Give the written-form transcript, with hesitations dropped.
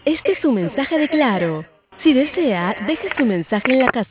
Este es su mensaje de Claro. Si desea, deje su mensaje en la casilla.